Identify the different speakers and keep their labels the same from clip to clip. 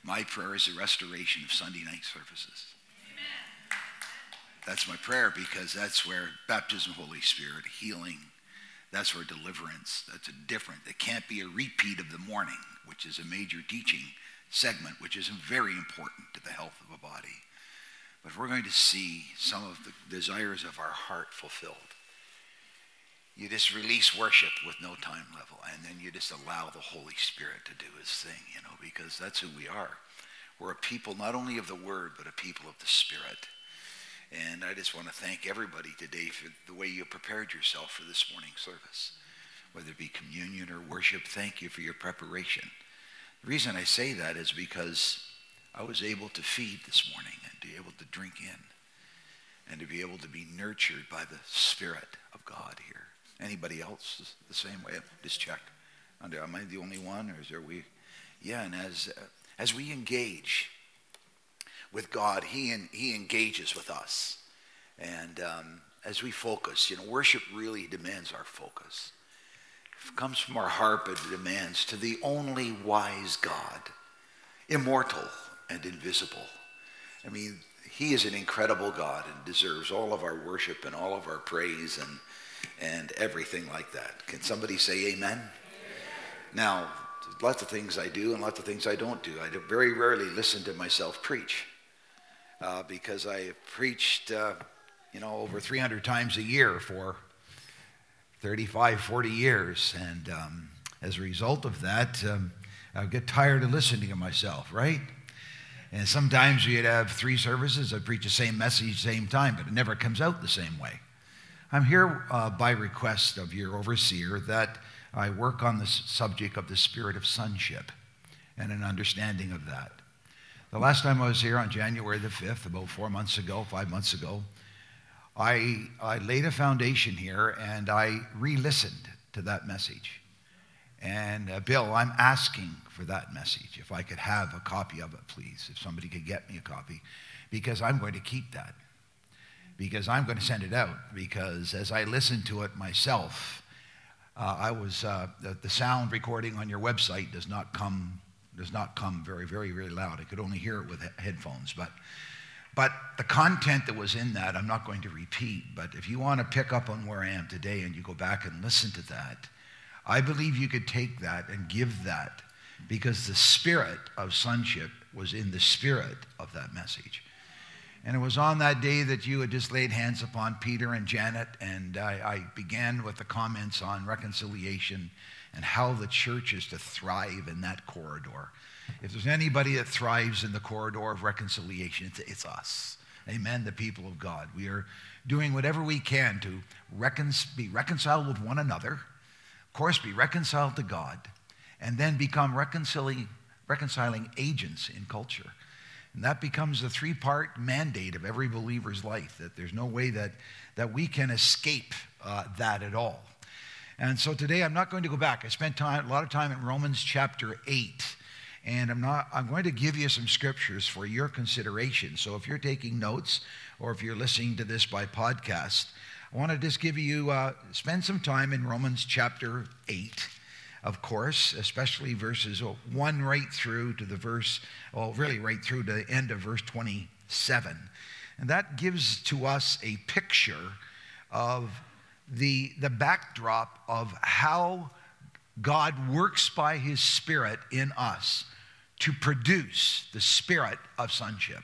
Speaker 1: My prayer is the restoration of Sunday night services. That's my prayer, because that's where baptism of the Holy Spirit, healing, that's where deliverance, that's a different. It can't be a repeat of the morning, which is a major teaching segment, which is very important to the health of a body. But we're going to see some of the desires of our heart fulfilled. You just release worship with no time level, and then you just allow the Holy Spirit to do his thing, because that's who we are. We're a people not only of the Word, but a people of the Spirit. And I just want to thank everybody today for the way you prepared yourself for this morning's service. Whether it be communion or worship, thank you for your preparation. The reason I say that is because I was able to feed this morning and to be able to drink in and to be able to be nurtured by the Spirit of God here. Anybody else the same way? Just check. Am I the only one, or is there we? Yeah, and as we engage with God, he engages with us. And as we focus, worship really demands our focus. It comes from our heart, but it demands to the only wise God, immortal and invisible. I mean, he is an incredible God and deserves all of our worship and all of our praise and everything like that. Can somebody say amen? Amen. Now, lots of things I do and lots of things I don't do. I very rarely listen to myself preach. Because I have preached, over 300 times a year for 35, 40 years. And as a result of that, I get tired of listening to myself, right? And sometimes we'd have 3 services. I'd preach the same message, same time, but it never comes out the same way. I'm here by request of your overseer that I work on the subject of the spirit of sonship and an understanding of that. The last time I was here on January the 5th, about 5 months ago, I laid a foundation here and I re-listened to that message. And Bill, I'm asking for that message. If I could have a copy of it, please. If somebody could get me a copy. Because I'm going to keep that. Because I'm going to send it out. Because as I listened to it myself, the sound recording on your website does not come very, very, very loud. I could only hear it with headphones. But the content that was in that, I'm not going to repeat. But if you want to pick up on where I am today and you go back and listen to that, I believe you could take that and give that, because the spirit of sonship was in the spirit of that message. And it was on that day that you had just laid hands upon Peter and Janet, and I began with the comments on reconciliation and how the church is to thrive in that corridor. If there's anybody that thrives in the corridor of reconciliation, it's us. Amen, the people of God. We are doing whatever we can to be reconciled with one another, of course, be reconciled to God, and then become reconciling agents in culture. And that becomes the 3-part mandate of every believer's life, that there's no way that we can escape that at all. And so today I'm not going to go back. I spent a lot of time in Romans chapter 8. And I'm going to give you some scriptures for your consideration. So if you're taking notes or if you're listening to this by podcast, I want to just give you, spend some time in Romans chapter 8, of course, especially verses 1 right through to right through to the end of verse 27. And that gives to us a picture of the backdrop of how God works by his Spirit in us to produce the spirit of sonship.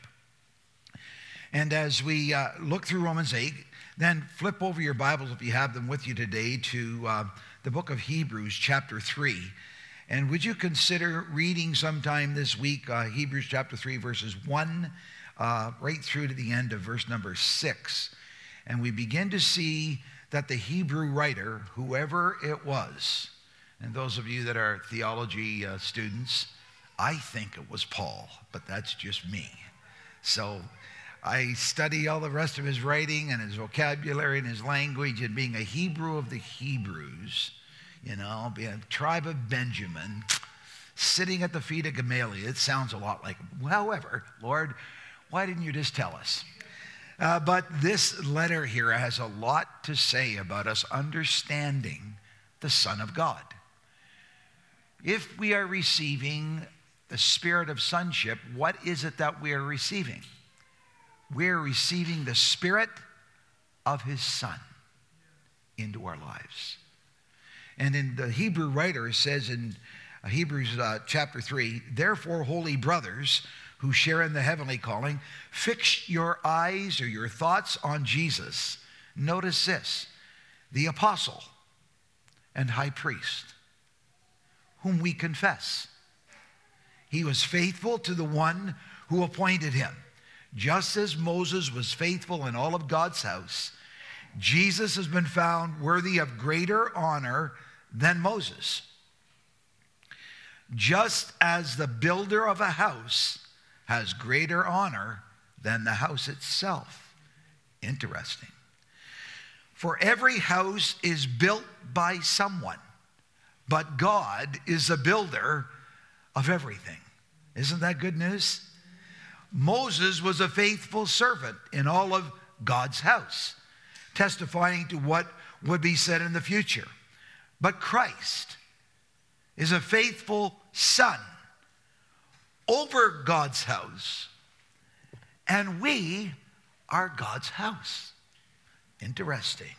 Speaker 1: And as we look through Romans 8, then flip over your Bibles, if you have them with you today, to the book of Hebrews chapter 3. And would you consider reading sometime this week Hebrews chapter 3, verses 1 right through to the end of verse number 6. And we begin to see that the Hebrew writer, whoever it was, and those of you that are theology students, I think it was Paul, but that's just me. So I study all the rest of his writing and his vocabulary and his language, and being a Hebrew of the Hebrews, being a tribe of Benjamin, sitting at the feet of Gamaliel. It sounds a lot like him. However, Lord, why didn't you just tell us? But this letter here has a lot to say about us understanding the Son of God. If we are receiving
Speaker 2: the spirit of sonship, what is it that we are receiving? We're receiving the spirit of his Son into our lives. And in the Hebrew writer, it says in Hebrews chapter 3, therefore, holy brothers who share in the heavenly calling, fix your eyes or your thoughts on Jesus. Notice this, the apostle and high priest, whom we confess. He was faithful to the one who appointed him. Just as Moses was faithful in all of God's house, Jesus has been found worthy of greater honor than Moses. Just as the builder of a house has greater honor than the house itself. Interesting. For every house is built by someone, but God is the builder of everything. Isn't that good news? Moses was a faithful servant in all of God's house, testifying to what would be said in the future. But Christ is a faithful son over God's house, and we are God's house. Interesting.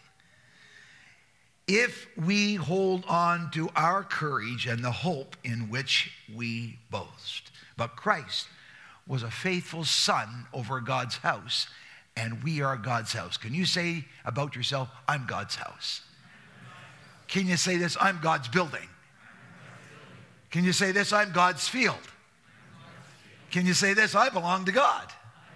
Speaker 2: If we hold on to our courage and the hope in which we boast. But Christ was a faithful son over God's house, and we are God's house. Can you say about yourself, I'm God's house? Can you say this, I'm God's building? Can you say this, I'm God's field? Can you say this, I belong to God?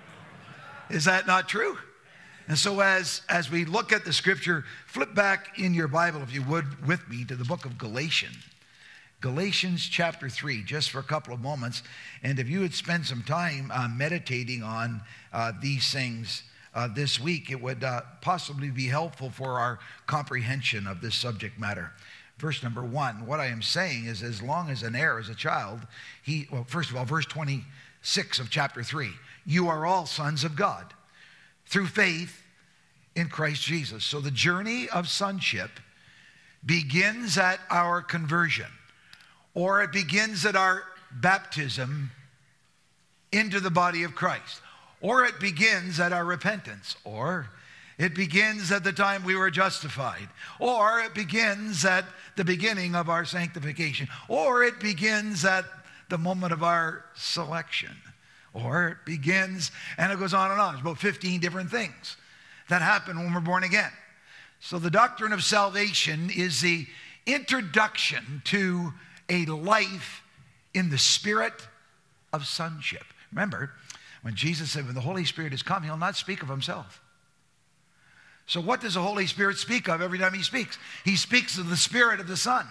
Speaker 2: Is that not true? And so as we look at the scripture, flip back in your Bible, if you would, with me to the book of Galatians. Galatians chapter 3, just for a couple of moments. And if you would spend some time meditating on these things this week, it would possibly be helpful for our comprehension of this subject matter. Verse number 1, what I am saying is, as long as an heir is a child, first of all, verse 26 of chapter 3, you are all sons of God through faith in Christ Jesus. So the journey of sonship begins at our conversion, or it begins at our baptism into the body of Christ, or it begins at our repentance, or it begins at the time we were justified, or it begins at the beginning of our sanctification, or it begins at the moment of our selection, or it begins, and it goes on and on. There's about 15 different things that happen when we're born again. So the doctrine of salvation is the introduction to a life in the spirit of sonship. Remember, when Jesus said, when the Holy Spirit is come, he'll not speak of himself. So what does the Holy Spirit speak of every time he speaks? He speaks of the Spirit of the Son.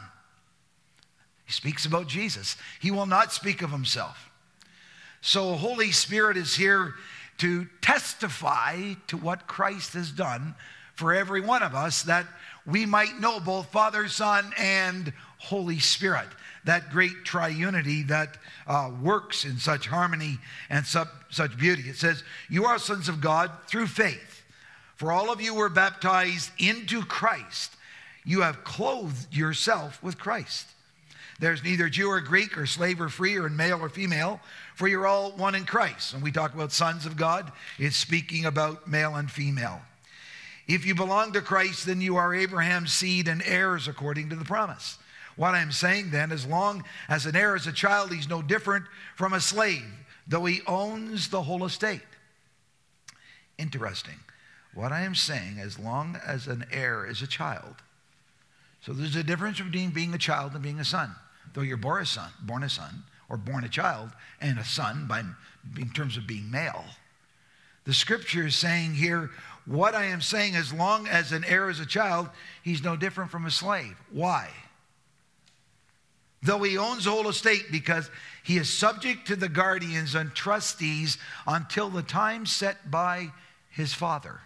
Speaker 2: He speaks about Jesus. He will not speak of himself. So Holy Spirit is here to testify to what Christ has done for every one of us, that we might know both Father, Son, and Holy Spirit, that great triunity that works in such harmony and such beauty. It says, you are sons of God through faith. For all of you were baptized into Christ. You have clothed yourself with Christ. There's neither Jew or Greek or slave or free or male or female, for you're all one in Christ. When we talk about sons of God, it's speaking about male and female. If you belong to Christ, then you are Abraham's seed and heirs according to the promise. What I'm saying then, as long as an heir is a child, he's no different from a slave, though he owns the whole estate. Interesting. What I am saying, as long as an heir is a child. So there's a difference between being a child and being a son. Though you're born a son, or born a child, and a son in terms of being male. The scripture is saying here, what I am saying, as long as an heir is a child, he's no different from a slave. Why? Though he owns the whole estate, because he is subject to the guardians and trustees until the time set by his father.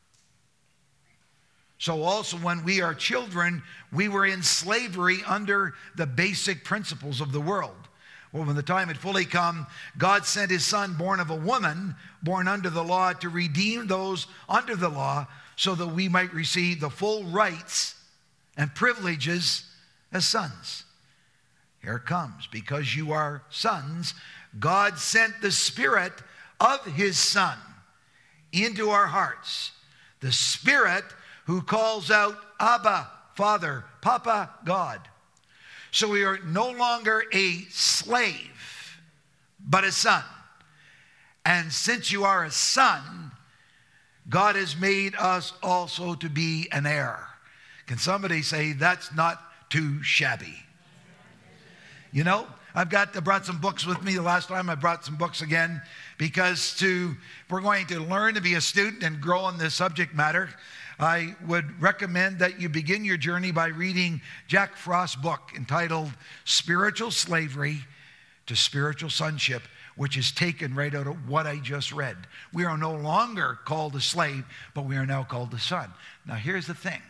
Speaker 2: So also when we are children, we were in slavery under the basic principles of the world. Well, when the time had fully come, God sent his son, born of a woman, born under the law, to redeem those under the law, so that we might receive the full rights and privileges as sons. here it comes, because you are sons, God sent the Spirit of his Son into our hearts. The Spirit who calls out, Abba, Father, Papa, God. So we are no longer a slave, but a son. And since you are a son, God has made us also to be an heir. Can somebody say that's not too shabby? You know, I brought some books with me. The last time I brought some books again because if we're going to learn to be a student and grow in this subject matter, I would recommend that you begin your journey by reading Jack Frost's book entitled Spiritual Slavery to Spiritual Sonship, which is taken right out of what I just read. We are no longer called a slave, but we are now called a son. Now here's the thing.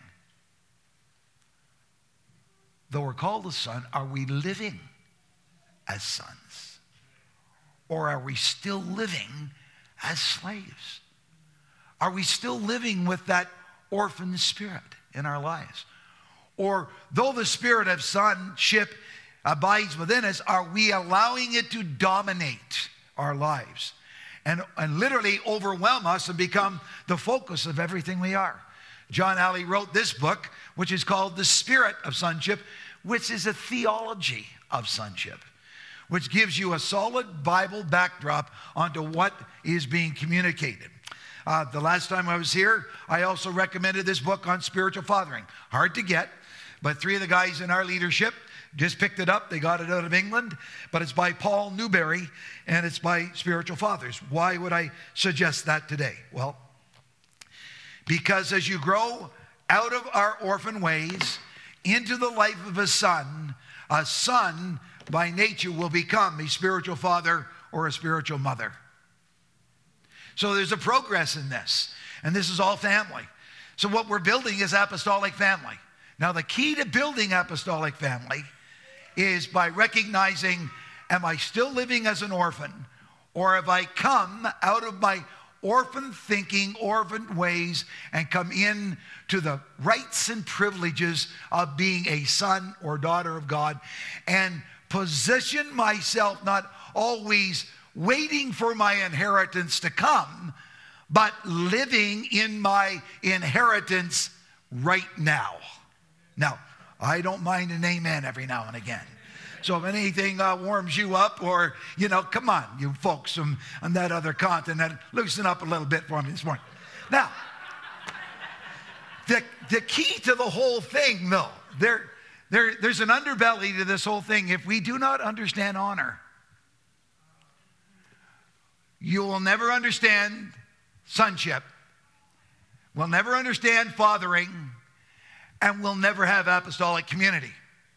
Speaker 2: Though we're called a son, are we living as sons? Or are we still living as slaves? Are we still living with that orphan spirit in our lives? Or though the spirit of sonship abides within us, are we allowing it to dominate our lives and literally overwhelm us and become the focus of everything we are? John Alley wrote this book, which is called The Spirit of Sonship, which is a theology of sonship, which gives you a solid Bible backdrop onto what is being communicated. The last time I was here, I also recommended this book on spiritual fathering. Hard to get, but 3 of the guys in our leadership just picked it up. They got it out of England, but it's by Paul Newberry, and it's by spiritual fathers. Why would I suggest that today? Well, because as you grow out of our orphan ways into the life of a son by nature will become a spiritual father or a spiritual mother. So there's a progress in this, and this is all family. So what we're building is apostolic family. Now the key to building apostolic family is by recognizing, am I still living as an orphan, or have I come out of my orphan thinking, orphan ways, and come in to the rights and privileges of being a son or daughter of God, and position myself not always waiting for my inheritance to come, but living in my inheritance right now. Now, I don't mind an amen every now and again. So if anything warms you up, or, come on, you folks on that other continent, loosen up a little bit for me this morning. Now, the key to the whole thing, though, there's an underbelly to this whole thing. If we do not understand honor, you will never understand sonship, will never understand fathering, and will never have apostolic community.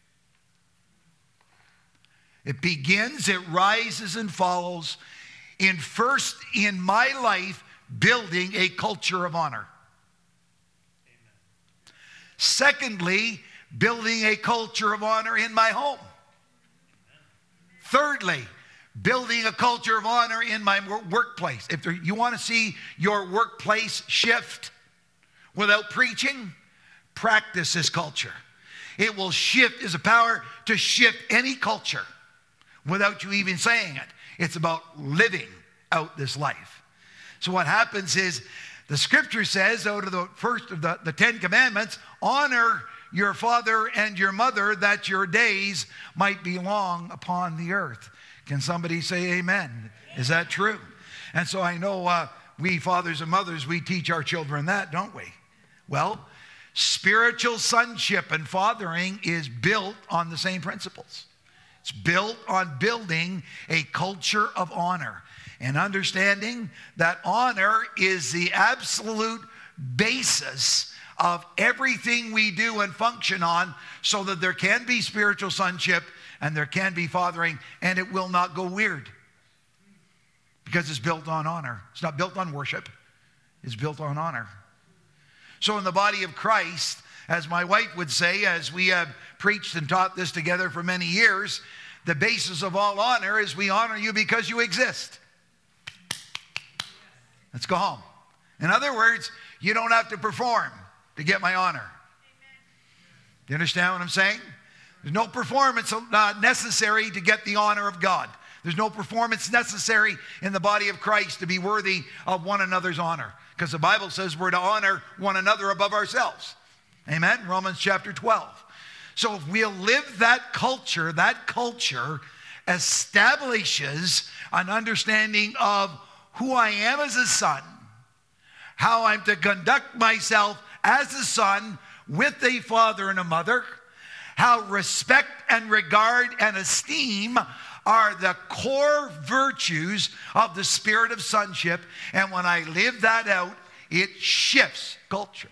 Speaker 2: It begins, it rises and follows first in my life, building a culture of honor. Amen. Secondly, building a culture of honor in my home. Amen. Thirdly, building a culture of honor in my workplace. If you want to see your workplace shift without preaching, practice this culture. It will shift, is a power to shift any culture without you even saying it. It's about living out this life. So what happens is, the scripture says, out of the first of the 10 commandments, honor your father and your mother, that your days might be long upon the earth. Can somebody say amen? Is that true? And so I know we fathers and mothers, we teach our children that, don't we? Well, spiritual sonship and fathering is built on the same principles. It's built on building a culture of honor and understanding that honor is the absolute basis of everything we do and function on, so that there can be spiritual sonship and there can be fathering, and it will not go weird because it's built on honor. It's not built on worship. It's built on honor. So in the body of Christ, as my wife would say, as we have preached and taught this together for many years, the basis of all honor is we honor you because you exist. Let's go home. In other words, you don't have to perform to get my honor. Amen. Do you understand what I'm saying? There's no performance necessary to get the honor of God. There's no performance necessary in the body of Christ to be worthy of one another's honor. Because the Bible says we're to honor one another above ourselves. Amen? Romans chapter 12. So if we'll live that culture establishes an understanding of who I am as a son, how I'm to conduct myself as a son with a father and a mother, how respect and regard and esteem are the core virtues of the spirit of sonship. And when I live that out, it shifts culture.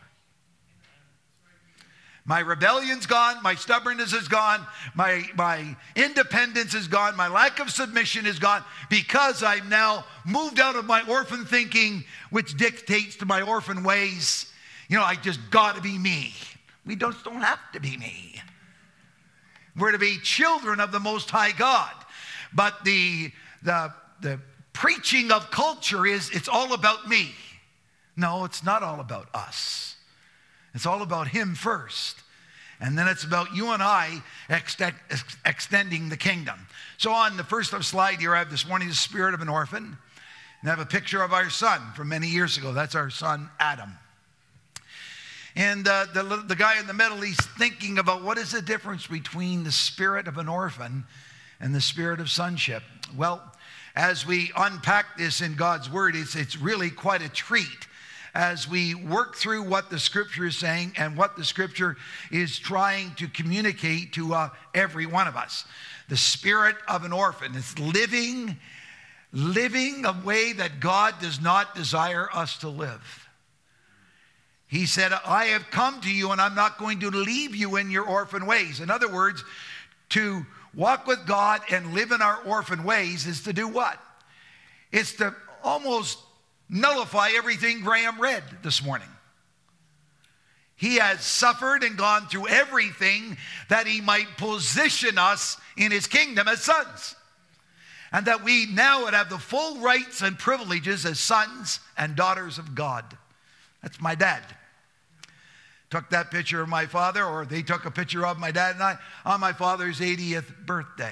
Speaker 2: My rebellion's gone, my stubbornness is gone, my independence is gone, my lack of submission is gone, because I've now moved out of my orphan thinking, which dictates to my orphan ways. I just got to be me. We don't have to be me. We're to be children of the Most High God. But the preaching of culture is, it's all about me. No, it's not all about us. It's all about him first. And then it's about you and I extending the kingdom. So on the first slide here, I have this morning the spirit of an orphan. And I have a picture of our son from many years ago. That's our son, Adam. And the guy in the middle, he's thinking about what is the difference between the spirit of an orphan and the spirit of sonship. Well, as we unpack this in God's word, it's really quite a treat as we work through what the scripture is saying and what the scripture is trying to communicate to every one of us. The spirit of an orphan is living a way that God does not desire us to live. He said, I have come to you and I'm not going to leave you in your orphan ways. In other words, to walk with God and live in our orphan ways is to do what? It's to almost nullify everything Graham read this morning. He has suffered and gone through everything that he might position us in his kingdom as sons. And that we now would have the full rights and privileges as sons and daughters of God. That's my dad. Took that picture of my father, or they took a picture of my dad and I on my father's 80th birthday.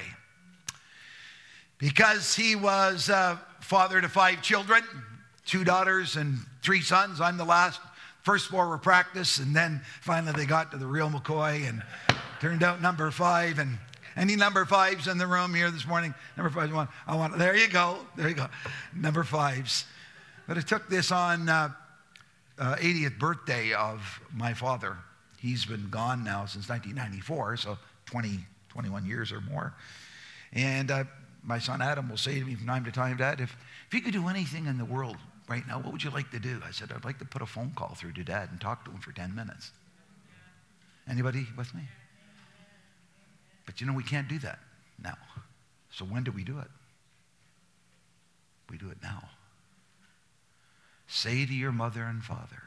Speaker 2: Because he was father to 5 children, 2 daughters and 3 sons. I'm the last. First 4 were practice, and then finally they got to the real McCoy and turned out number 5. And any number 5s in the room here this morning? Number 5, there you go. Number 5s. But I took this on 80th birthday of my father. He's been gone now since 1994, so 21 years or more. And my son Adam will say to me from time to time, Dad, if you could do anything in the world right now, what would you like to do? I said, I'd like to put a phone call through to Dad and talk to him for 10 minutes. Anybody with me? But we can't do that now. So when do we do it? We do it now. Say to your mother and father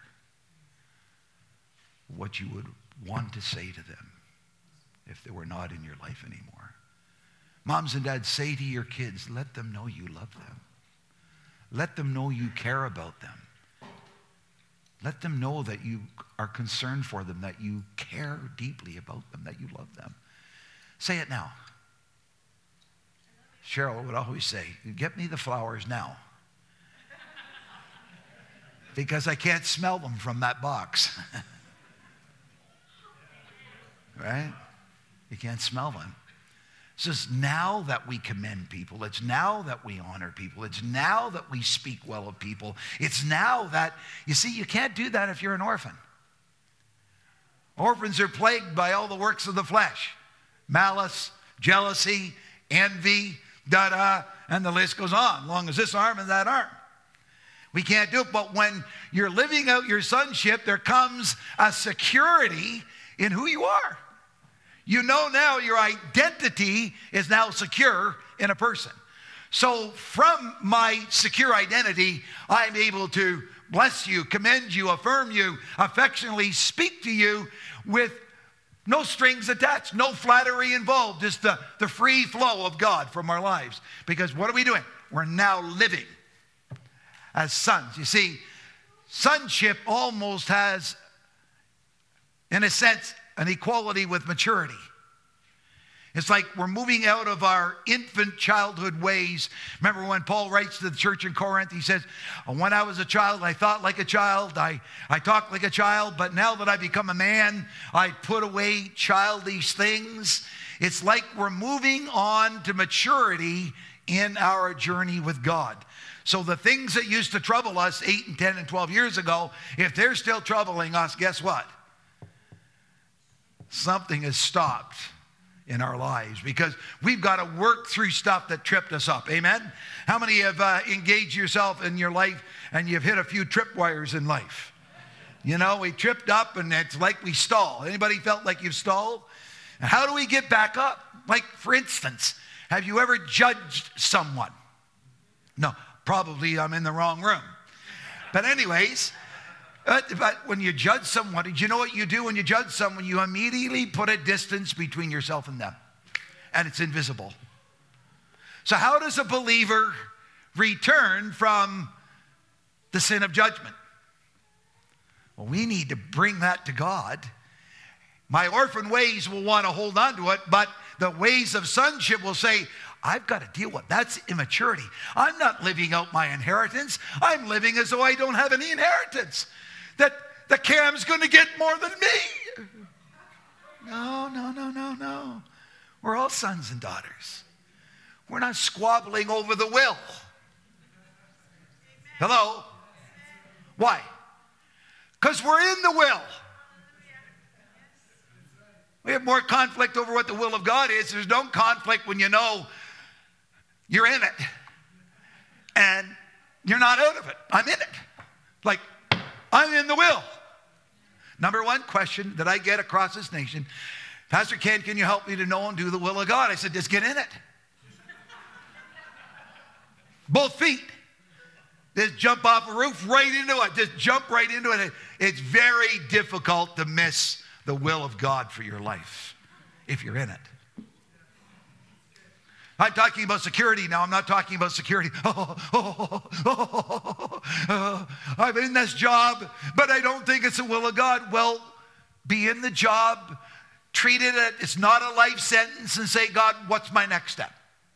Speaker 2: what you would want to say to them if they were not in your life anymore. Moms and dads, say to your kids, let them know you love them. Let them know you care about them. Let them know that you are concerned for them, that you care deeply about them, that you love them. Say it now. Cheryl would always say, get me the flowers now. Because I can't smell them from that box. Right? You can't smell them. So it's now that we commend people. It's now that we honor people. It's now that we speak well of people. It's now that, you see, you can't do that if you're an orphan. Orphans are plagued by all the works of the flesh. Malice, jealousy, envy, and the list goes on. Long as this arm and that arm. We can't do it, but when you're living out your sonship, there comes a security in who you are. You know now your identity is now secure in a person. So from my secure identity, I'm able to bless you, commend you, affirm you, affectionately speak to you with no strings attached, no flattery involved, just the free flow of God from our lives. Because what are we doing? We're now living as sons. You see, sonship almost has, in a sense, an equality with maturity. It's like we're moving out of our infant childhood ways. Remember when Paul writes to the church in Corinth, he says, when I was a child, I thought like a child, I talked like a child, but now that I become a man, I put away childish things. It's like we're moving on to maturity in our journey with God. So the things that used to trouble us 8 and 10 and 12 years ago, if they're still troubling us, guess what? Something has stopped in our lives because we've got to work through stuff that tripped us up. Amen? How many have engaged yourself in your life and you've hit a few tripwires in life? You know, we tripped up and it's like we stalled. Anybody felt like you've stalled? And how do we get back up? Like, for instance, have you ever judged someone? No, probably I'm in the wrong room. But anyways, but when you judge someone, do you know what you do when you judge someone? You immediately put a distance between yourself and them. And it's invisible. So how does a believer return from the sin of judgment? Well, we need to bring that to God. My orphan ways will want to hold on to it, but the ways of sonship will say, I've got to deal with that's immaturity. I'm not living out my inheritance. I'm living as though I don't have any inheritance. That the Cam's going to get more than me. No. We're all sons and daughters. We're not squabbling over the will. Hello? Why? Because we're in the will. We have more conflict over what the will of God is. There's no conflict when you know you're in it and you're not out of it. I'm in it. Like, I'm in the will. Number one question that I get across this nation, Pastor Ken, can you help me to know and do the will of God? I said, just get in it. Both feet. Just jump off a roof right into it. Just jump right into it. It's very difficult to miss the will of God for your life if you're in it. I'm talking about security now. I'm not talking about security. I'm in this job, but I don't think it's the will of God. Well, be in the job, treat it as it's not a life sentence, and say, God, what's my next step?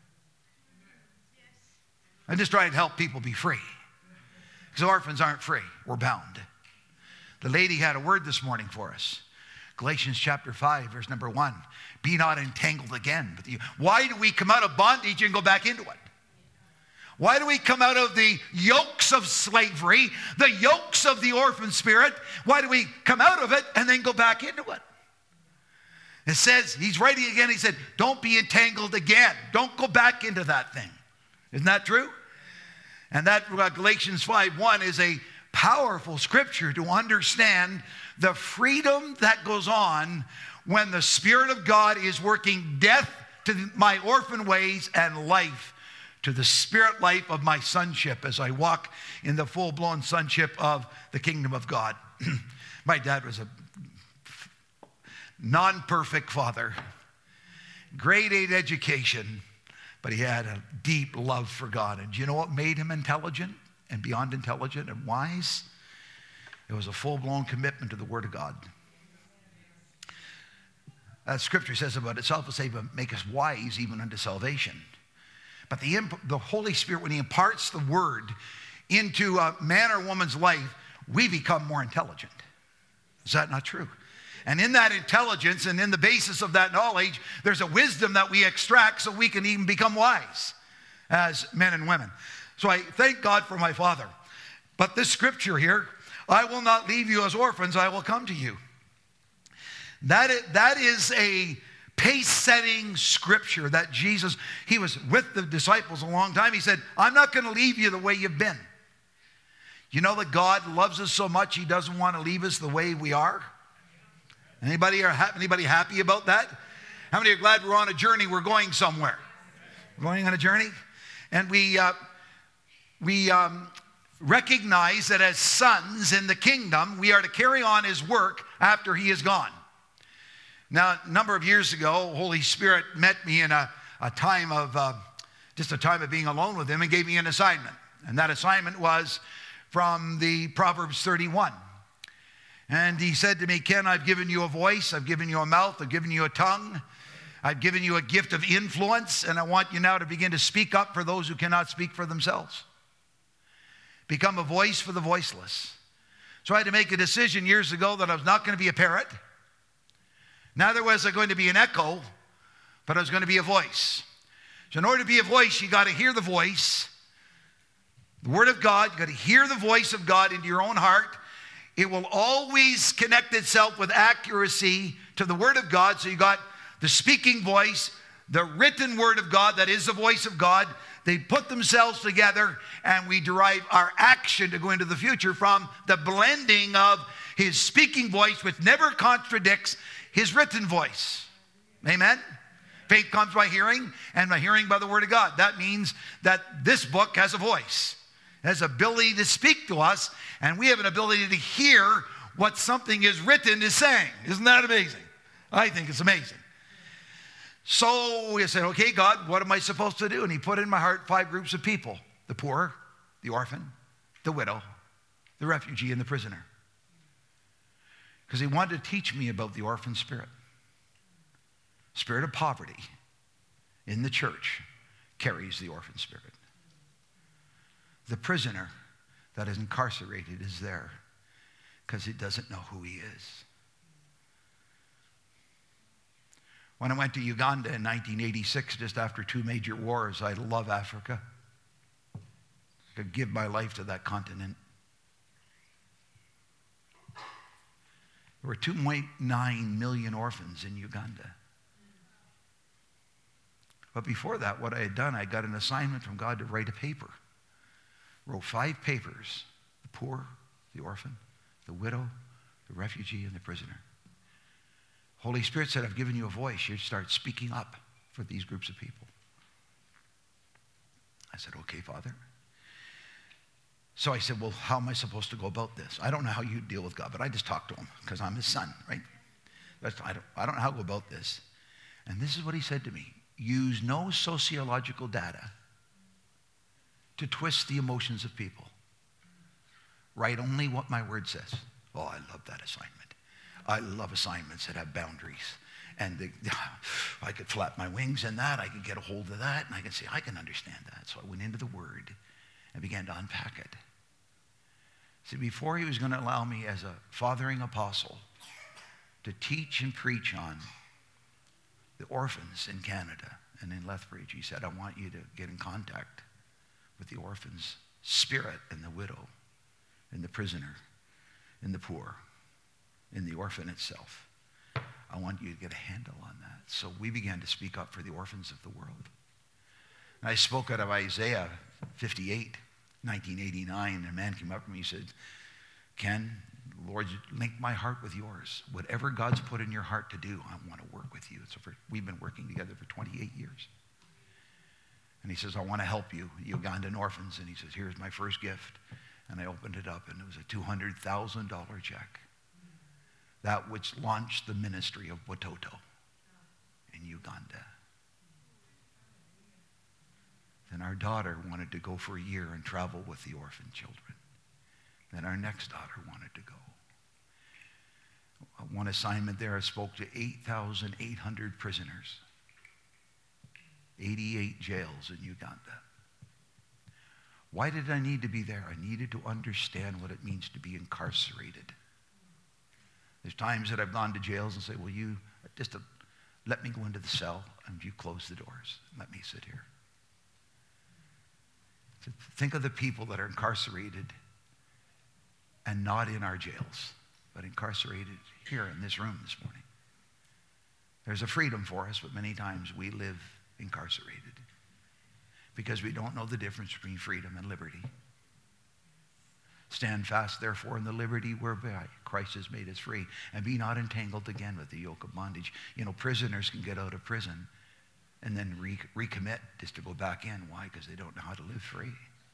Speaker 2: I'm just trying to help people be free. Because orphans aren't free. We're bound. The lady had a word this morning for us. Galatians chapter 5, verse number 1. Be not entangled again with you. Why do we come out of bondage and go back into it? Why do we come out of the yokes of slavery, the yokes of the orphan spirit? Why do we come out of it and then go back into it? It says, he's writing again, he said, don't be entangled again. Don't go back into that thing. Isn't that true? And that Galatians 5:1 is a powerful scripture to understand the freedom that goes on when the Spirit of God is working death to my orphan ways and life to the spirit life of my sonship as I walk in the full-blown sonship of the kingdom of God. My dad was a non-perfect father, grade 8 education, but he had a deep love for God. And do you know what made him intelligent and beyond intelligent and wise? It was a full-blown commitment to the Word of God. As Scripture says about itself, it's able to make us wise even unto salvation. But the Holy Spirit, when He imparts the Word into a man or woman's life, we become more intelligent. Is that not true? And in that intelligence and in the basis of that knowledge, there's a wisdom that we extract so we can even become wise as men and women. So I thank God for my father. But this scripture here, I will not leave you as orphans, I will come to you. That is a pace-setting scripture that Jesus, he was with the disciples a long time. He said, I'm not going to leave you the way you've been. You know that God loves us so much, He doesn't want to leave us the way we are? Anybody happy about that? How many are glad we're on a journey? We're going somewhere. We're going on a journey. And we recognize that as sons in the kingdom, we are to carry on His work after He is gone. Now, a number of years ago, Holy Spirit met me in a time of being alone with Him and gave me an assignment. And that assignment was from the Proverbs 31. And He said to me, Ken, I've given you a voice, I've given you a mouth, I've given you a tongue. I've given you a gift of influence, and I want you now to begin to speak up for those who cannot speak for themselves. Become a voice for the voiceless. So I had to make a decision years ago that I was not going to be a parrot. Neither was I going to be an echo, but I was going to be a voice. So in order to be a voice, you got to hear the voice, the Word of God. You got to hear the voice of God into your own heart. It will always connect itself with accuracy to the Word of God. So you got the speaking voice, the written Word of God, that is the voice of God. They put themselves together, and we derive our action to go into the future from the blending of his speaking voice, which never contradicts his written voice. Amen? Faith comes by hearing, and by hearing by the Word of God. That means that this book has a voice, has ability to speak to us, and we have an ability to hear what something is written is saying. Isn't that amazing? I think it's amazing. So we said, okay, God, what am I supposed to do? And he put in my heart 5 groups of people: the poor, the orphan, the widow, the refugee, and the prisoner. Because he wanted to teach me about the orphan spirit. Spirit of poverty in the church carries the orphan spirit. The prisoner that is incarcerated is there because he doesn't know who he is. When I went to Uganda in 1986, just after 2 major wars, I love Africa. I could give my life to that continent. There were 2.9 million orphans in Uganda. But before that, what I had done, I got an assignment from God to write a paper. Wrote 5 papers: the poor, the orphan, the widow, the refugee, and the prisoner. Holy Spirit said, I've given you a voice. You start speaking up for these groups of people. I said, okay, Father. So I said, well, how am I supposed to go about this? I don't know how you deal with God, but I just talk to him because I'm his son, right? I don't know how to go about this. And this is what he said to me: use no sociological data to twist the emotions of people. Write only what my word says. Oh, I love that assignment. I love assignments that have boundaries. And I could flap my wings in that. I could get a hold of that. And I could say, I can understand that. So I went into the Word and began to unpack it. See, before he was going to allow me as a fathering apostle to teach and preach on the orphans in Canada and in Lethbridge, he said, I want you to get in contact with the orphan's spirit and the widow and the prisoner and the poor and the orphan itself. I want you to get a handle on that. So we began to speak up for the orphans of the world. And I spoke out of Isaiah 58, 1989, and a man came up to me and said, Ken, Lord, link my heart with yours. Whatever God's put in your heart to do, I want to work with you. So we've been working together for 28 years. And he says, I want to help you, Ugandan orphans. And he says, here's my first gift. And I opened it up, and it was a $200,000 check. That which launched the ministry of Watoto in Uganda. Then our daughter wanted to go for a year and travel with the orphan children. Then our next daughter wanted to go. One assignment there, I spoke to 8,800 prisoners. 88 jails in Uganda. Why did I need to be there? I needed to understand what it means to be incarcerated. There's times that I've gone to jails and say, well, you just let me go into the cell and you close the doors. Let me sit here. So think of the people that are incarcerated and not in our jails, but incarcerated here in this room this morning. There's a freedom for us, but many times we live incarcerated because we don't know the difference between freedom and liberty. Stand fast, therefore, in the liberty whereby Christ has made us free, and be not entangled again with the yoke of bondage. You know, prisoners can get out of prison and then recommit just to go back in. Why? Because they don't know how to live free.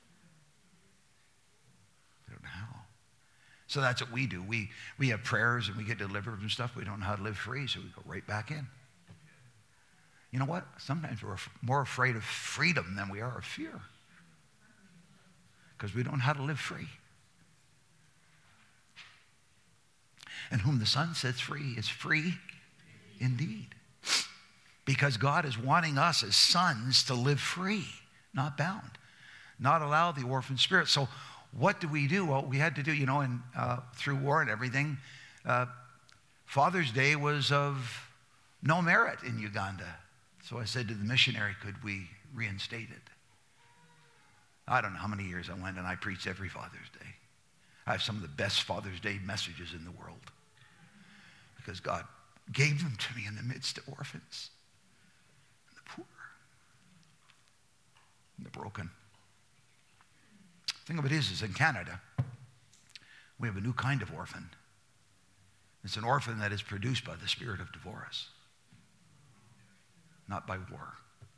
Speaker 2: They don't know how. So that's what we do. We have prayers and we get delivered from stuff. We don't know how to live free, so we go right back in. You know what? Sometimes we're more afraid of freedom than we are of fear because we don't know how to live free. And whom the Son sets free is free indeed. because God is wanting us as sons to live free, not bound, not allow the orphan spirit. So what do we do? Well, we had to do, and through war and everything, Father's Day was of no merit in Uganda. So I said to the missionary, could we reinstate it? I don't know how many years I went, and I preached every Father's Day. I have some of the best Father's Day messages in the world because God gave them to me in the midst of orphans and the poor and the broken. The thing of it is in Canada, we have a new kind of orphan. It's an orphan that is produced by the spirit of divorce, not by war.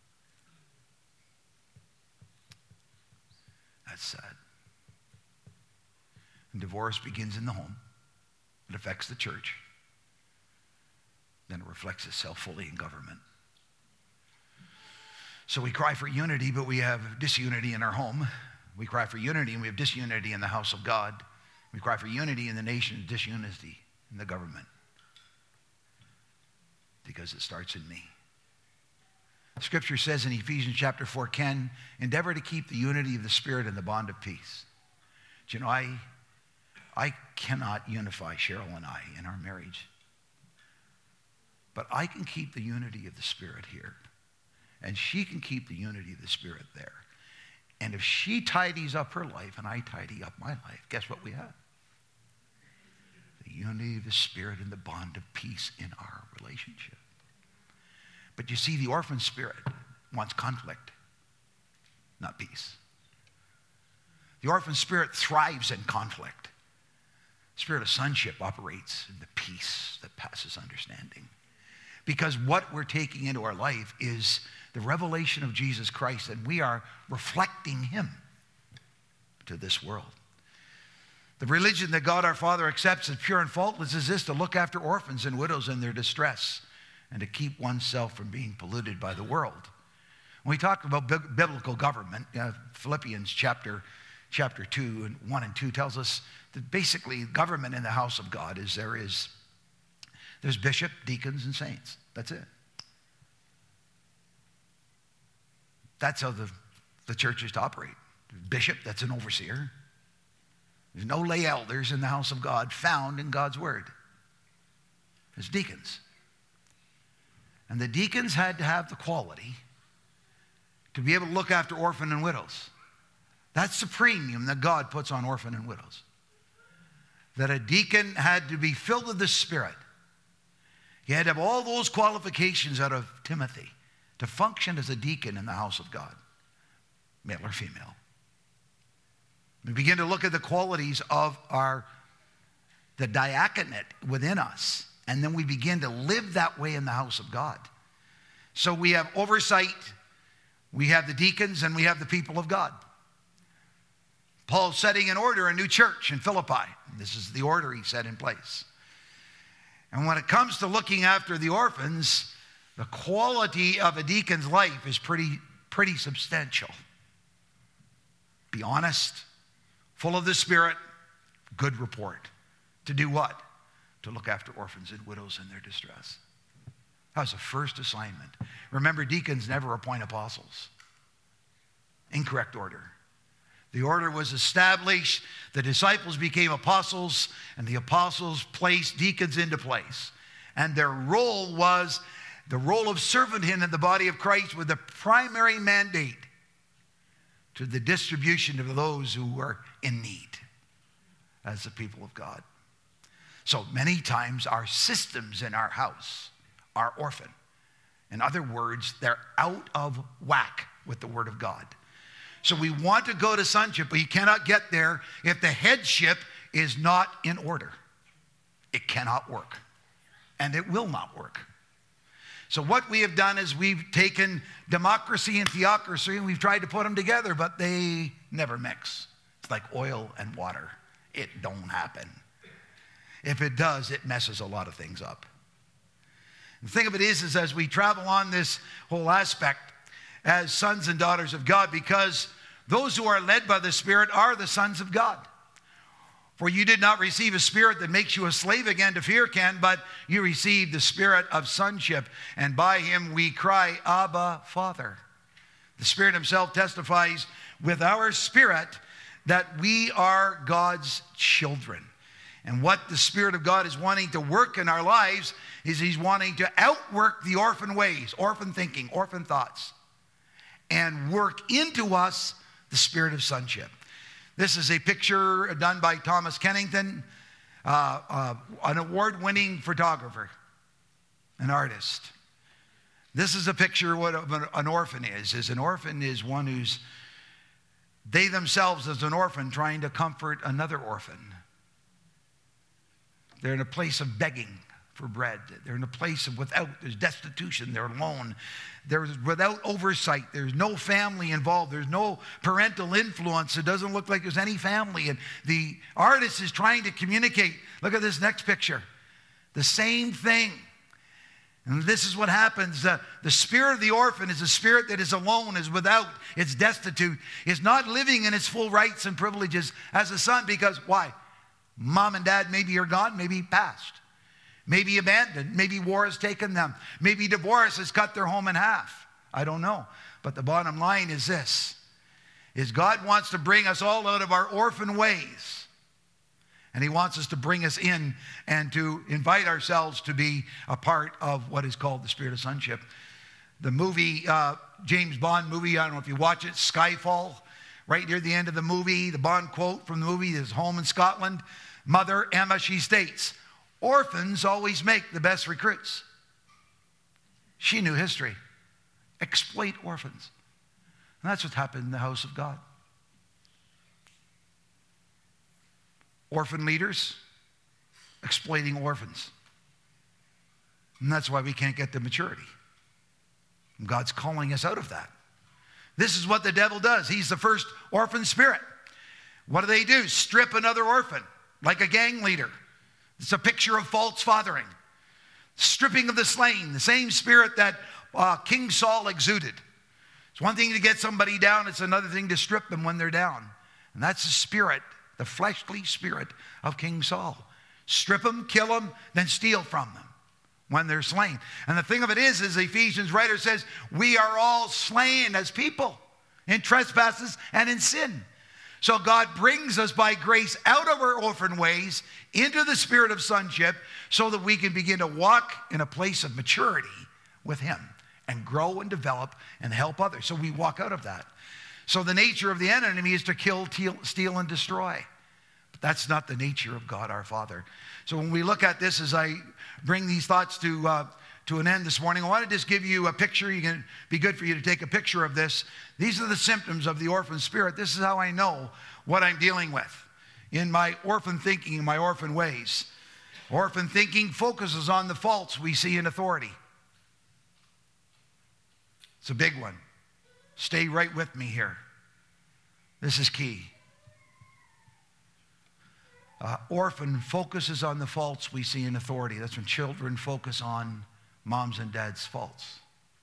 Speaker 2: That's sad. And divorce begins in the home. It affects the church. Then it reflects itself fully in government. So we cry for unity, but we have disunity in our home. We cry for unity, and we have disunity in the house of God. We cry for unity in the nation, disunity in the government. Because it starts in me. Scripture says in Ephesians chapter 4, Ken, endeavor to keep the unity of the Spirit and the bond of peace. Do you know, I cannot unify Cheryl and I in our marriage. But I can keep the unity of the Spirit here. And she can keep the unity of the Spirit there. And if she tidies up her life and I tidy up my life, guess what we have? The unity of the Spirit and the bond of peace in our relationship. But you see, the orphan spirit wants conflict, not peace. The orphan spirit thrives in conflict. The spirit of sonship operates in the peace that passes understanding. Because what we're taking into our life is the revelation of Jesus Christ, and we are reflecting him to this world. The religion that God our Father accepts as pure and faultless is this: to look after orphans and widows in their distress, and to keep oneself from being polluted by the world. When we talk about biblical government, Philippians chapter 2 and 1 and 2 tells us that basically government in the house of God is there's bishop, deacons, and saints. That's it. That's how the church is to operate. Bishop, that's an overseer. There's no lay elders in the house of God found in God's word. There's deacons. And the deacons had to have the quality to be able to look after orphan and widows. That's the premium that God puts on orphan and widows. That a deacon had to be filled with the Spirit. He had to have all those qualifications out of Timothy to function as a deacon in the house of God, male or female. We begin to look at the qualities of the diaconate within us. And then we begin to live that way in the house of God. So we have oversight, we have the deacons, and we have the people of God. Paul's setting in order a new church in Philippi. This is the order he set in place. And when it comes to looking after the orphans, the quality of a deacon's life is pretty substantial. Be honest, full of the Spirit, good report. To do what? To look after orphans and widows in their distress. That was the first assignment. Remember, deacons never appoint apostles. Incorrect order. The order was established, the disciples became apostles, and the apostles placed deacons into place. And their role was the role of servanthood in the body of Christ, with the primary mandate to the distribution of those who were in need as the people of God. So many times our systems in our house are orphan. In other words, they're out of whack with the Word of God. So we want to go to sonship, but you cannot get there if the headship is not in order. It cannot work. And it will not work. So what we have done is we've taken democracy and theocracy and we've tried to put them together, but they never mix. It's like oil and water. It don't happen. If it does, it messes a lot of things up. The thing of it is as we travel on this whole aspect as sons and daughters of God, because those who are led by the Spirit are the sons of God. For you did not receive a spirit that makes you a slave again to fear, Ken, but you received the spirit of sonship, and by him we cry, Abba, Father. The Spirit himself testifies with our spirit that we are God's children. And what the Spirit of God is wanting to work in our lives is he's wanting to outwork the orphan ways, orphan thinking, orphan thoughts, and work into us the spirit of sonship. This is a picture done by Thomas Kennington, an award-winning photographer, an artist. This is a picture of what an orphan is. An orphan is one who's, they themselves as an orphan trying to comfort another orphan. They're in a place of begging for bread. They're in a place of there's destitution, they're alone. There's without oversight. There's no family involved. There's no parental influence. It doesn't look like there's any family. And the artist is trying to communicate. Look at this next picture. The same thing. And this is what happens. The spirit of the orphan is a spirit that is alone, is without, it's destitute, is not living in its full rights and privileges as a son. Because why? Mom and dad maybe are gone, maybe passed. Maybe abandoned. Maybe war has taken them. Maybe divorce has cut their home in half. I don't know. But the bottom line is this, is God wants to bring us all out of our orphan ways. And he wants us to bring us in and to invite ourselves to be a part of what is called the spirit of sonship. The movie, James Bond movie, I don't know if you watch it, Skyfall, right near the end of the movie, the Bond quote from the movie is home in Scotland. Mother Emma, she states, orphans always make the best recruits. She knew history. Exploit orphans. And that's what happened in the house of God. Orphan leaders exploiting orphans. And that's why we can't get to maturity. And God's calling us out of that. This is what the devil does. He's the first orphan spirit. What do? Strip another orphan, like a gang leader. It's a picture of false fathering. Stripping of the slain, the same spirit that King Saul exuded. It's one thing to get somebody down, it's another thing to strip them when they're down. And that's the spirit, the fleshly spirit of King Saul. Strip them, kill them, then steal from them when they're slain. And the thing of it is the Ephesians writer says, we are all slain as people in trespasses and in sin. So God brings us by grace out of our orphan ways into the spirit of sonship so that we can begin to walk in a place of maturity with him and grow and develop and help others. So we walk out of that. So the nature of the enemy is to kill, steal, and destroy. But that's not the nature of God our Father. So when we look at this, as I bring these thoughts to an end this morning, I want to just give you a picture. You can be good for you to take a picture of this. These are the symptoms of the orphan spirit. This is how I know what I'm dealing with in my orphan thinking, in my orphan ways. Orphan thinking focuses on the faults we see in authority. It's a big one. Stay right with me here. This is key. Orphan focuses on the faults we see in authority. That's when children focus on mom's and dad's faults.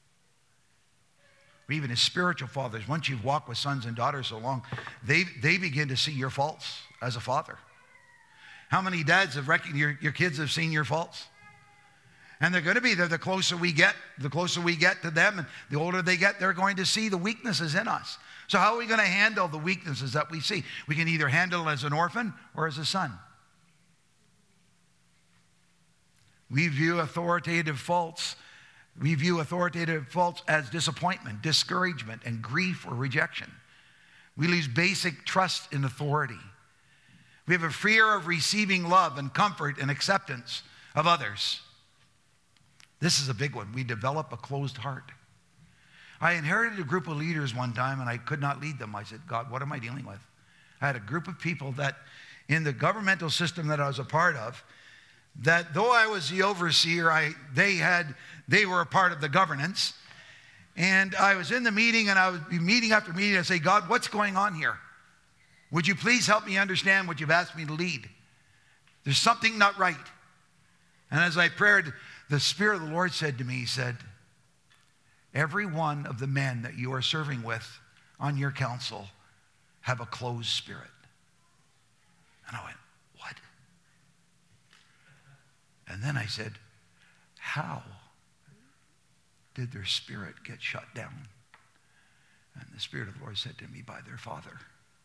Speaker 2: Or even as spiritual fathers, once you've walked with sons and daughters so long, they begin to see your faults as a father. How many dads have reckoned your kids have seen your faults? And they're going to be there the closer we get to them, and the older they get, they're going to see the weaknesses in us. So how are we going to handle the weaknesses that we see? We can either handle it as an orphan or as a son. We view authoritative faults as disappointment, discouragement, and grief or rejection. We lose basic trust in authority. We have a fear of receiving love and comfort and acceptance of others. This is a big one. We develop a closed heart. I inherited a group of leaders one time, and I could not lead them. I said, God, what am I dealing with? I had a group of people that in the governmental system that I was a part of, that though I was the overseer, they were a part of the governance. And I was in the meeting, and I would be meeting after meeting. I'd say, God, what's going on here? Would you please help me understand what you've asked me to lead? There's something not right. And as I prayed, the Spirit of the Lord said to me, he said, every one of the men that you are serving with on your council have a closed spirit. And I went, And then I said, how did their spirit get shut down? And the Spirit of the Lord said to me, by their father.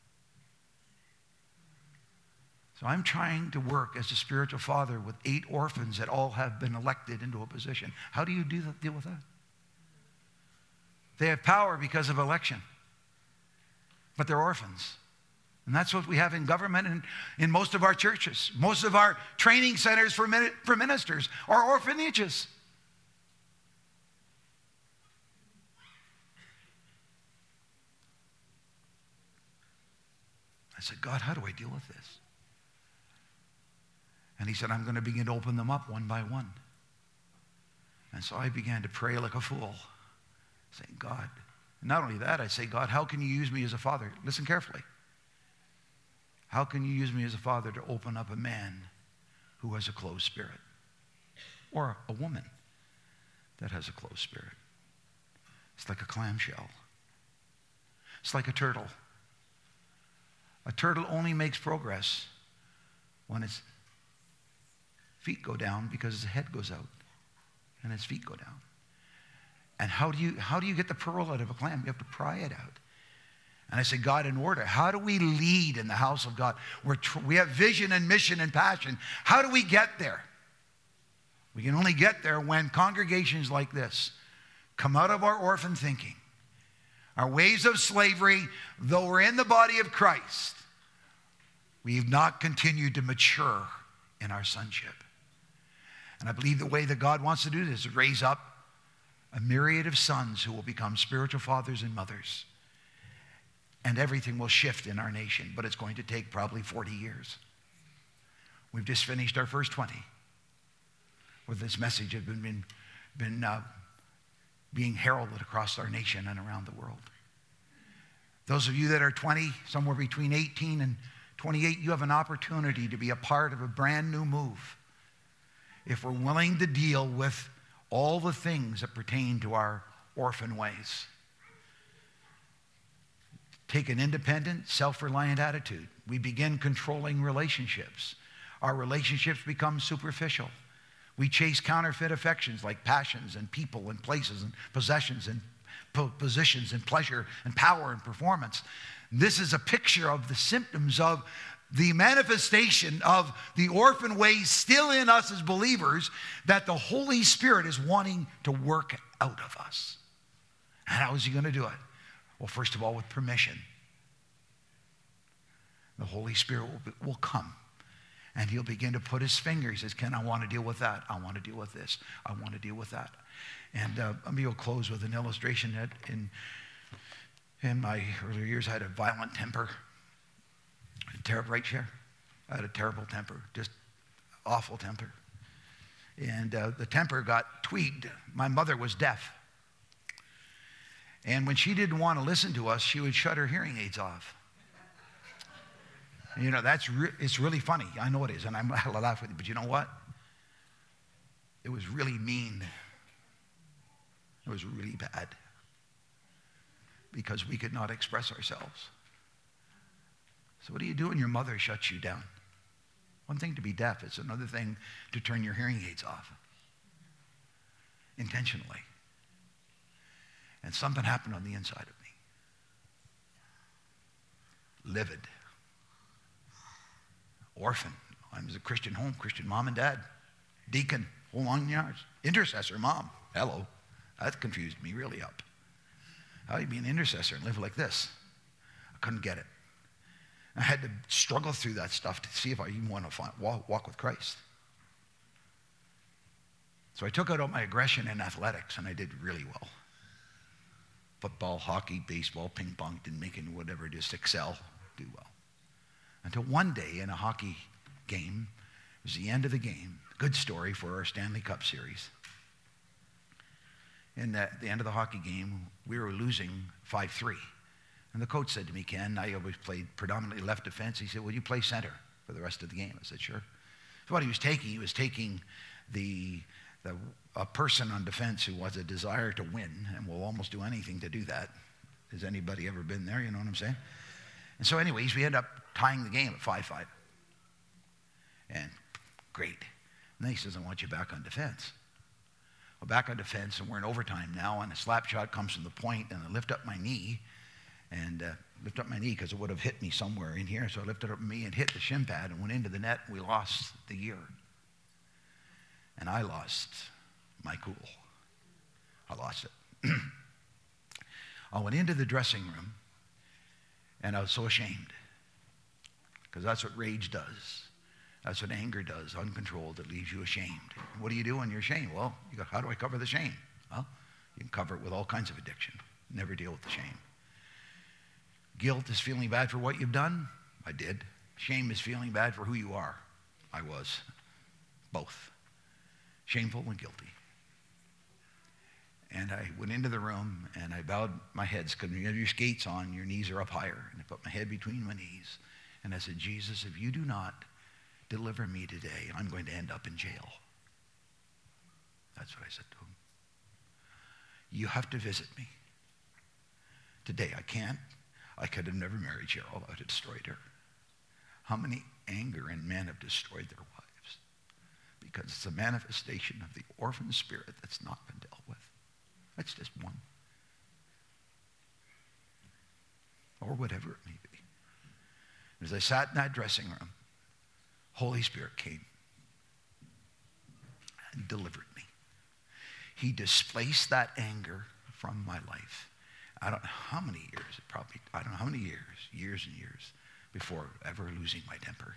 Speaker 2: So I'm trying to work as a spiritual father with 8 orphans that all have been elected into a position. How do you deal with that? They have power because of election, but they're orphans. And that's what we have in government and in most of our churches. Most of our training centers for ministers are orphanages. I said, God, how do I deal with this? And he said, I'm going to begin to open them up one by one. And so I began to pray like a fool, saying, God, not only that, I say, God, how can you use me as a father? Listen carefully. How can you use me as a father to open up a man who has a closed spirit? Or a woman that has a closed spirit? It's like a clamshell. It's like a turtle. A turtle only makes progress when its feet go down because its head goes out and its feet go down. And how do you get the pearl out of a clam? You have to pry it out. And I said, God, in order, how do we lead in the house of God? We have vision and mission and passion. How do we get there? We can only get there when congregations like this come out of our orphan thinking, our ways of slavery. Though we're in the body of Christ, we have not continued to mature in our sonship. And I believe the way that God wants to do this is raise up a myriad of sons who will become spiritual fathers and mothers. And everything will shift in our nation, but it's going to take probably 40 years. We've just finished our first 20 with this message has been being heralded across our nation and around the world. Those of you that are 20, somewhere between 18 and 28, you have an opportunity to be a part of a brand new move if we're willing to deal with all the things that pertain to our orphan ways. Take an independent, self-reliant attitude. We begin controlling relationships. Our relationships become superficial. We chase counterfeit affections like passions and people and places and possessions and positions and pleasure and power and performance. This is a picture of the symptoms of the manifestation of the orphan ways still in us as believers that the Holy Spirit is wanting to work out of us. And how is he going to do it? Well, first of all, with permission. The Holy Spirit will come and he'll begin to put his finger. He says, Ken, I want to deal with that. I want to deal with this. I want to deal with that. And maybe we'll close with an illustration that in my earlier years, I had a violent temper. Terrible, right, Cher? I had a terrible temper, just awful temper. And the temper got tweaked. My mother was deaf. And when she didn't want to listen to us, she would shut her hearing aids off. And, you know, it's really funny. I know it is, and I'm I'll laugh with you. But you know what? It was really mean. It was really bad. Because we could not express ourselves. So what do you do when your mother shuts you down? One thing to be deaf, it's another thing to turn your hearing aids off. Intentionally. And something happened on the inside of me. Livid. Orphan. I was a Christian home, Christian mom and dad. Deacon, whole 9 yards. Intercessor, mom. Hello. That confused me really up. How do you be an intercessor and live like this? I couldn't get it. I had to struggle through that stuff to see if I even want to walk with Christ. So I took out all my aggression in athletics, and I did really well. Football, hockey, baseball, ping pong, didn't make it whatever, just excel, do well. Until one day in a hockey game, it was the end of the game, good story for our Stanley Cup series. In the end of the hockey game, we were losing 5-3. And the coach said to me, Ken, I always played predominantly left defense. He said, will you play center for the rest of the game? I said, sure. So what he was taking a person on defense who was a desire to win and will almost do anything to do that. Has anybody ever been there? You know what I'm saying? And so anyways, we ended up tying the game at 5-5. And great. And then he says, I want you back on defense. Well, back on defense, and we're in overtime now, and a slap shot comes from the point, and I lift up my knee, and lift up my knee because it would have hit me somewhere in here. So I lifted up my knee and hit the shin pad and went into the net, and we lost the year. And I lost my cool. I lost it. I went into the dressing room, and I was so ashamed, because that's what rage does. That's what anger does, uncontrolled. It leaves you ashamed. What do you do when you're ashamed? Well, you go, how do I cover the shame? Well, you can cover it with all kinds of addiction. Never deal with the shame. Guilt is feeling bad for what you've done. I did. Shame is feeling bad for who you are. I was. Both. Shameful and guilty. And I went into the room, and I bowed my head, because when you have your skates on, your knees are up higher. And I put my head between my knees. And I said, Jesus, if you do not deliver me today, I'm going to end up in jail. That's what I said to him. You have to visit me. Today I can't. I could have never married Cheryl. I would have destroyed her. How many anger and men have destroyed their wives? Because it's a manifestation of the orphan spirit that's not been dealt with. That's just one. Or whatever it may be. As I sat in that dressing room, Holy Spirit came and delivered me. He displaced that anger from my life. I don't know how many years, years and years before ever losing my temper.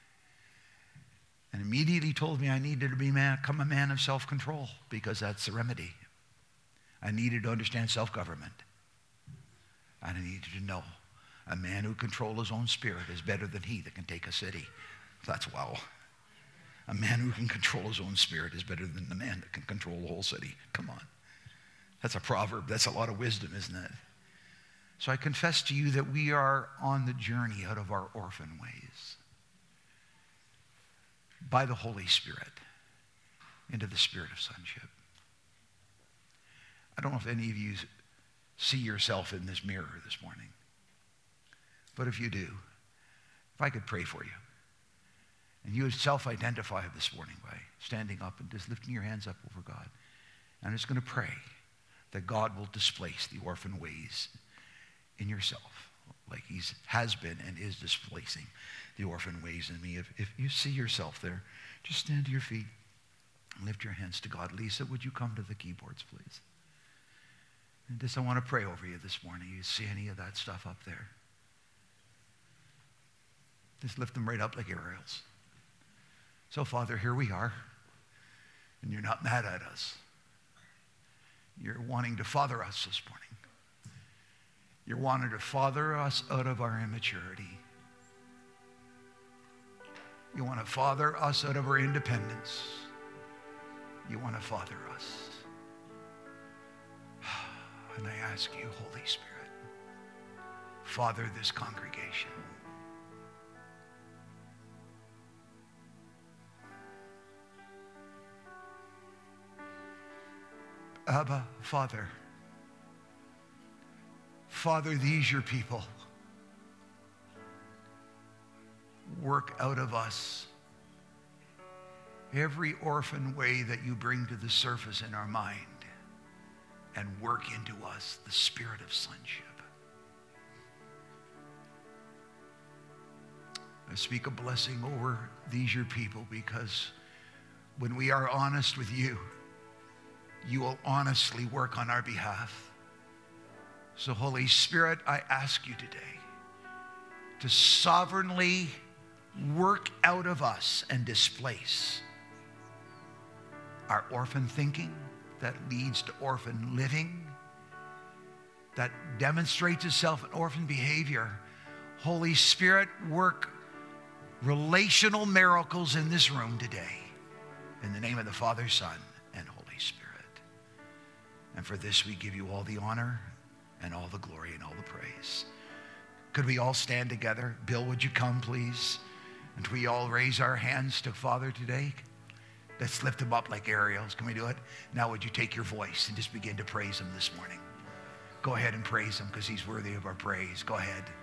Speaker 2: And immediately told me I needed to become a man of self-control, because that's the remedy. I needed to understand self-government. And I needed to know a man who controls his own spirit is better than he that can take a city. That's wow. A man who can control his own spirit is better than the man that can control the whole city. Come on. That's a proverb. That's a lot of wisdom, isn't it? So I confess to you that we are on the journey out of our orphan ways by the Holy Spirit into the spirit of sonship. I don't know if any of you see yourself in this mirror this morning. But if you do, if I could pray for you, and you would self-identify this morning by standing up and just lifting your hands up over God. And I'm just going to pray that God will displace the orphan ways in yourself, like he has been and is displacing the orphan ways in me. If you see yourself there, just stand to your feet and lift your hands to God. Lisa, would you come to the keyboards, please? And just I want to pray over you this morning. You see any of that stuff up there? Just lift them right up like aerials. So, Father, here we are, and you're not mad at us. You're wanting to father us this morning. You're wanting to father us out of our immaturity. You want to father us out of our independence. You want to father us. And I ask you, Holy Spirit, father this congregation. Abba, Father. Father, these your people. Work out of us every orphan way that you bring to the surface in our mind, and work into us the spirit of sonship. I speak a blessing over these your people, because when we are honest with you, you will honestly work on our behalf. So, Holy Spirit, I ask you today to sovereignly work out of us and displace our orphan thinking that leads to orphan living, that demonstrates itself in orphan behavior. Holy Spirit, work relational miracles in this room today. In the name of the Father, Son, and Holy Spirit. And for this we give you all the honor and all the glory and all the praise. Could we all stand together? Bill, would you come, please? And we all raise our hands to Father today? Let's lift them up like aerials. Can we do it? Now would you take your voice and just begin to praise him this morning? Go ahead and praise him, because he's worthy of our praise. Go ahead.